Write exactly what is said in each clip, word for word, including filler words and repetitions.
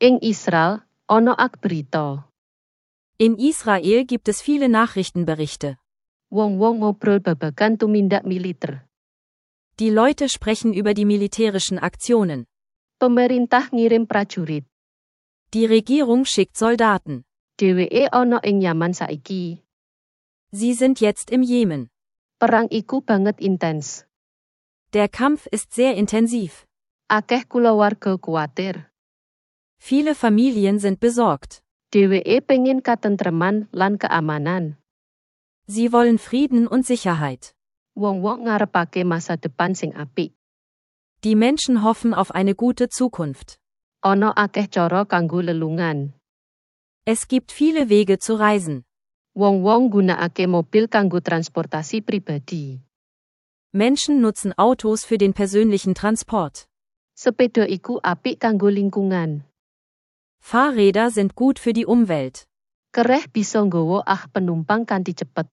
Ing Israel, ono ak berita. In Israel gibt es viele Nachrichtenberichte. Wong-wong ngobrol babagan tumindak militer. Die Leute sprechen über die militärischen Aktionen. Pemerintah ngirim prajurit. Die Regierung schickt Soldaten. Dheweke ono ing Yaman saiki. Sie sind jetzt im Jemen. Perang iku banget intens. Der Kampf ist sehr intensiv. Akeh kulawarga kuwatir. Viele Familien sind besorgt. Dheweke pengin katentreman lan keamanan. Sie wollen Frieden und Sicherheit. Wong-wong ngarepake masa depan sing apik. Die Menschen hoffen auf eine gute Zukunft. Ono akeh cara kanggo lelungan. Es gibt viele Wege zu reisen. Wong-wong gunakake mobil kanggo transportasi pribadi. Menschen nutzen Autos für den persönlichen Transport. Sepeda iku apik kanggo lingkungan. Fahrräder sind gut für die Umwelt. Kereh bisa nggawa ah penumpang kanthi cepet.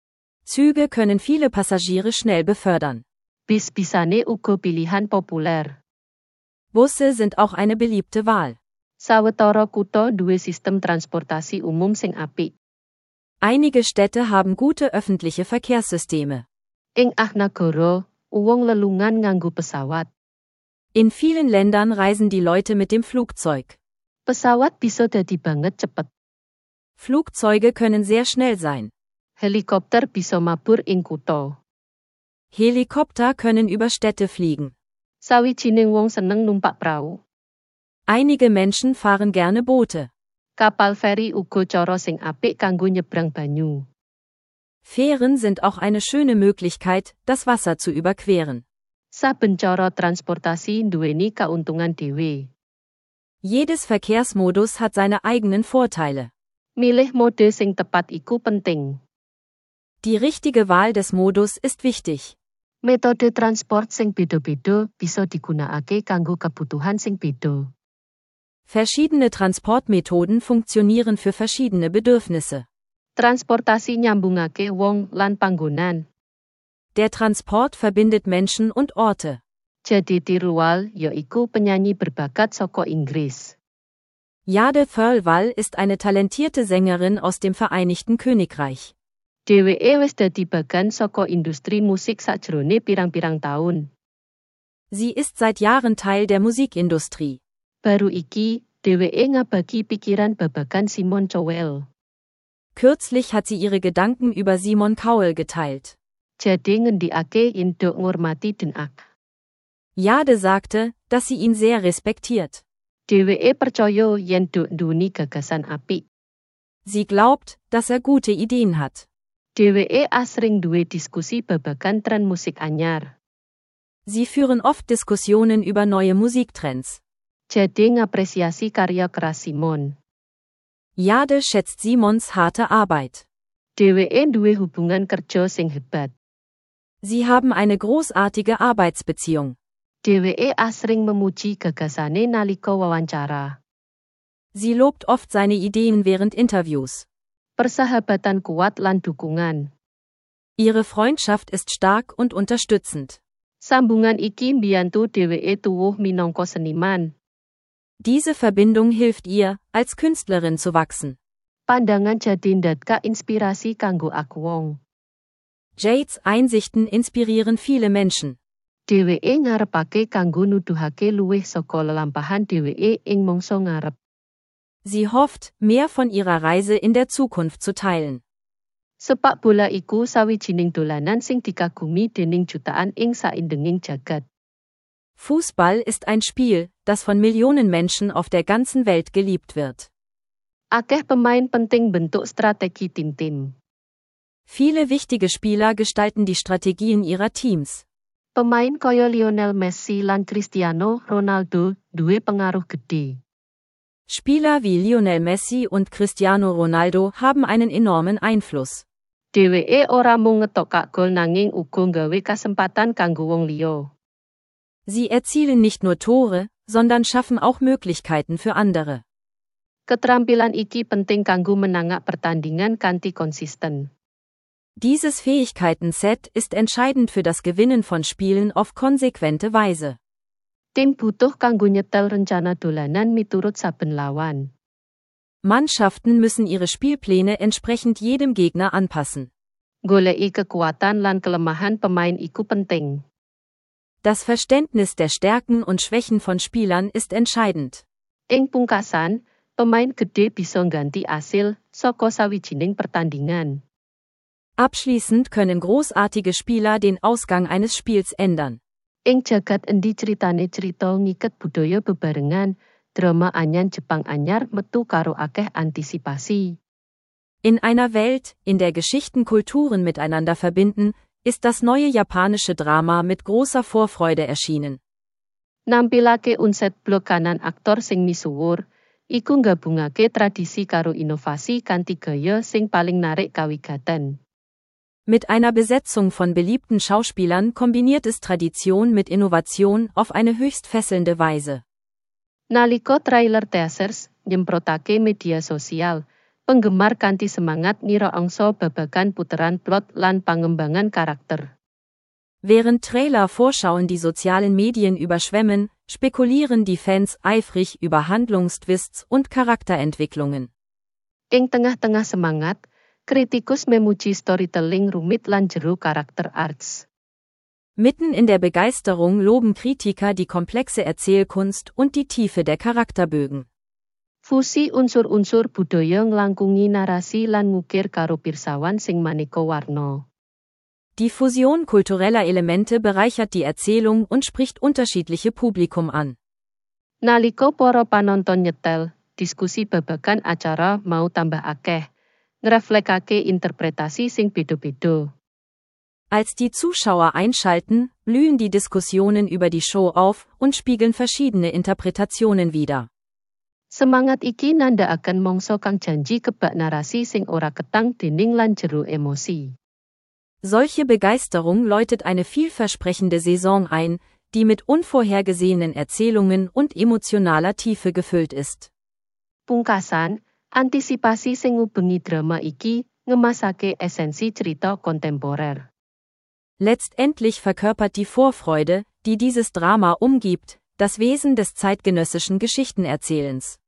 Züge können viele Passagiere schnell befördern. Bis bisane uga pilihan populer. Busse sind auch eine beliebte Wahl. Sawetara kutha duwe sistem transportasi umum sing apik. Einige Städte haben gute öffentliche Verkehrssysteme. Ing ah nagara, uwong lelungan nganggo pesawat. In vielen Ländern reisen die Leute mit dem Flugzeug. Pesawat bisa dadi banget cepet. Flugzeuge können sehr schnell sein. Helikopter bisa mabur ing kutha. Helikopter können über Städte fliegen. Sawijining wong seneng numpak prau. Einige Menschen fahren gerne Boote. Kapal feri uga cara sing apik kanggo nyebrang banyu. Fähren sind auch eine schöne Möglichkeit, das Wasser zu überqueren. Saben cara transportasi nduweni kauntungan dhewe. Jedes Verkehrsmodus hat seine eigenen Vorteile. Milih mode sing tepat iku penting. Die richtige Wahl des Modus ist wichtig. Metode transport sing beda-beda bisa digunakake kanggo kebutuhan sing beda. Verschiedene Transportmethoden funktionieren für verschiedene Bedürfnisse. Transportasi nyambungake wong lan panggonan. Der Transport verbindet Menschen und Orte. Jade Thirlwall yaiku penyanyi berbakat saka Inggris. Jade Thirlwall ist eine talentierte Sängerin aus dem Vereinigten Königreich. Dheweke wis dadi bagan saka industri musik sajrone pirang-pirang taun. Sie ist seit Jahren Teil der Musikindustrie. Baru iki, dheweke ngabagi pikiran babagan Simon Cowell. Kürzlich hat sie ihre Gedanken über Simon Cowell geteilt. Jade ngendikake yen do ngurmati Den Ak. Jade sagte, dass sie ihn sehr respektiert. Dheweke percaya yen do nduweni gagasan apik. Sie glaubt, dass er gute Ideen hat. Dheweke asring duwe diskusi babagan tren musik anyar. Sie führen oft Diskussionen über neue Musiktrends. Jade ngapresiasi karya keras Simon. Jade schätzt Simons harte Arbeit. Dheweke duwe hubungan kerja sing hebat. Sie haben eine großartige Arbeitsbeziehung. Dheweke asring memuji gagasane nalika wawancara. Sie lobt oft seine Ideen während Interviews. Persahabatan kuat lan dukungan. Ihre Freundschaft ist stark und unterstützend. Sambungan iki mbiyantu dheweke tuwuh minangka seniman. Diese Verbindung hilft ihr, als Künstlerin zu wachsen. Pandangan Jade ndatka inspirasi kanggo aku wong. Jades Einsichten inspirieren viele Menschen. Dheweke ngarepake kanggo nuduhake luwih saka lelampahan dheweke ing mangsa ngarep. Sie hofft, mehr von ihrer Reise in der Zukunft zu teilen. Sepak bola iku sawijining dolanan sing dikagumi dening jutaan ing saindenging jagat. Fußball ist ein Spiel, das von Millionen Menschen auf der ganzen Welt geliebt wird. Akeh pemain penting bentuk strategi tim-tim. Viele wichtige Spieler gestalten die Strategien ihrer Teams. Pemain kaya Lionel Messi lan Cristiano Ronaldo duwe pengaruh gede. Spieler wie Lionel Messi und Cristiano Ronaldo haben einen enormen Einfluss. Dheweke ora mung ngetokak gol nanging uga nggawe kasempatan kanggo wong liya. Sie erzielen nicht nur Tore, sondern schaffen auch Möglichkeiten für andere. Keterampilan iki penting kanggo menangak pertandingan kanthi konsisten. Dieses Fähigkeitenset ist entscheidend für das Gewinnen von Spielen auf konsequente Weise. Tim butuh kanggo nyetel rencana dolanan miturut saben lawan. Mannschaften müssen ihre Spielpläne entsprechend jedem Gegner anpassen. Goleki kekuatan lan kelemahan pemain iku penting. Das Verständnis der Stärken und Schwächen von Spielern ist entscheidend. Ing pungkasan, pemain gede bisa ngganti asil saka sawijining pertandingan. Abschließend können großartige Spieler den Ausgang eines Spiels ändern. Ing jagat endi ceritane cerita ngiket budaya bebarengan, drama anyan Jepang anyar metu karo akeh antisipasi. In einer Welt, in der Geschichten Kulturen miteinander verbinden, ist das neue japanische Drama mit großer Vorfreude erschienen. Nampilake unset blok kanan aktor sing misuwur, iku nggabungake tradisi karo inovasi kanthi gaya sing paling narik kawigatan. Mit einer Besetzung von beliebten Schauspielern kombiniert es Tradition mit Innovation auf eine höchst fesselnde Weise. Nalika trailer teasers nyemprotake media sosial, penggemar kanthi semangat ngira angsa babagan puteran plot lan pangembangan karakter. Während Trailer Vorschauen die sozialen Medien überschwemmen, spekulieren die Fans eifrig über Handlungstwists und Charakterentwicklungen. Ing tengah-tengah semangat, kritikus memuji storytelling rumit lan jero karakter arts. Mitten in der Begeisterung loben Kritiker die komplexe Erzählkunst und die Tiefe der Charakterbögen. Fusi unsur-unsur budaya nglangkungi narasi lan ngukir karo pirsawan sing maneka warna. Die Fusion kultureller Elemente bereichert die Erzählung und spricht unterschiedliche Publikum an. Nalika para panonton nyetel, diskusi babagan acara mau tambah akeh, ngreflekake interpretasi sing beda-beda. Als die Zuschauer einschalten, blühen die Diskussionen über die Show auf und spiegeln verschiedene Interpretationen wider. Semangat iki nandhakaken mangsa kang janji kebak narasi sing ora ketang dening lan jero emosi. Solche Begeisterung läutet eine vielversprechende Saison ein, die mit unvorhergesehenen Erzählungen und emotionaler Tiefe gefüllt ist. Pungkasan, antisipasi sing ngubengi drama iki ngemasake esensi cerita kontemporer. Letztendlich verkörpert die Vorfreude, die dieses Drama umgibt, das Wesen des zeitgenössischen Geschichtenerzählens.